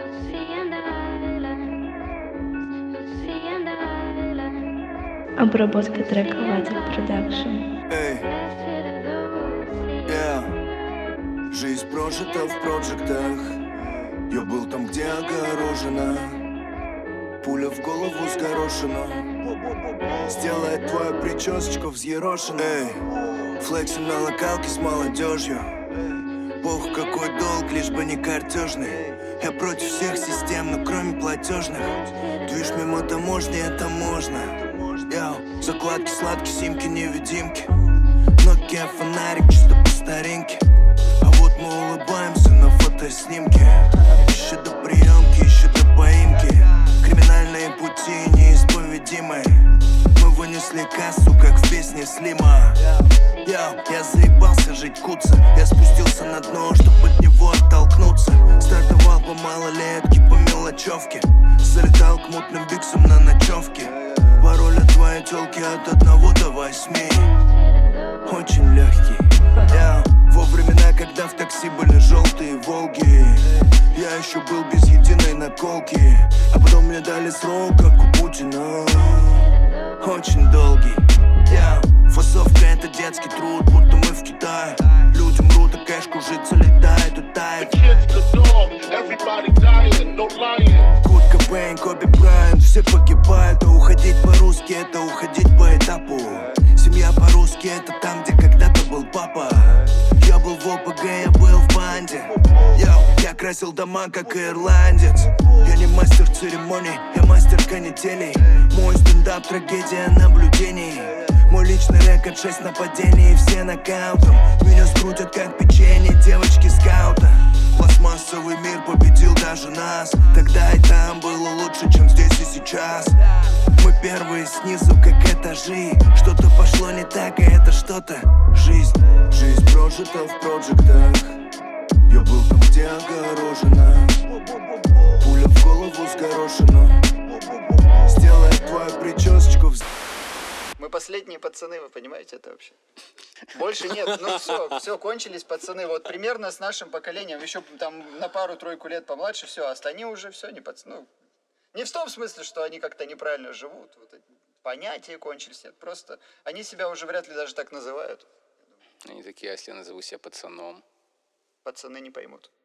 Обработка трека Вадик Продакшн. Эй, жизнь прожита в проджектах. Я был там, где огорожено. Пуля в голову с горошину сделает твою причесочку взъерошенной. Эй, флексим на локалке с молодежью. Пох какой долг, лишь бы не картежный. Я против всех систем, но кроме платежных. Движ мимо таможни, это можно. Йоу, закладки сладкие, симки, невидимки. Nokia фонарик, чисто по старинке. А вот мы улыбаемся на фотоснимке. Еще до приемки, еще до поимки. Криминальные пути неисповедимы. Мы вынесли кассу, как в песне Слима. Йоу, я заебался жить куца. Я спустился на дно, чтобы от него оттолкнуться. Стартовал по малолетке, по мелочевке. Залетал к мутным биксам на ночевке. Пароль от твоей тёлки от 1 до 8. Очень легкий. Во времена, когда в такси были желтые Волги, я еще был без единой наколки. А потом мне дали срок, как у Путина. Очень долгий. Фасовка — это детский труд, будто мы в Китае. Люди мрут, а кэш кружится, летает и тает. Курт Кобейн, Коби Брайант, все погибают. А уходить по-русски — это уходить по этапу. Семья по-русски — это там, где когда-то был папа. Я был в ОПГ, я был в банде. Я красил дома, как ирландец. Я не мастер церемоний, я мастер канителей. Мой стендап — трагедия наблюдений. Мой личный рекорд 6 нападений, все нокаутом. Меня скрутят, как печенье девочки скаута. Пластмассовый мир победил даже нас. Тогда и там было лучше, чем здесь и сейчас. Мы первые снизу, как этажи. Что-то пошло не так, и это что-то жизнь. Жизнь прожита в проджектах. Я был там, где огорожено. Пуля в голову с горошину сделает твою причесочку Мы последние пацаны, вы понимаете это вообще? Больше нет, ну все, кончились пацаны. Вот примерно с нашим поколением, еще там на пару-тройку лет помладше, все, а они уже все не пацаны. Ну, не в том смысле, что они как-то неправильно живут, вот, понятия кончились, нет, просто они себя уже вряд ли даже так называют. Они такие, а если я назову себя пацаном? Пацаны не поймут.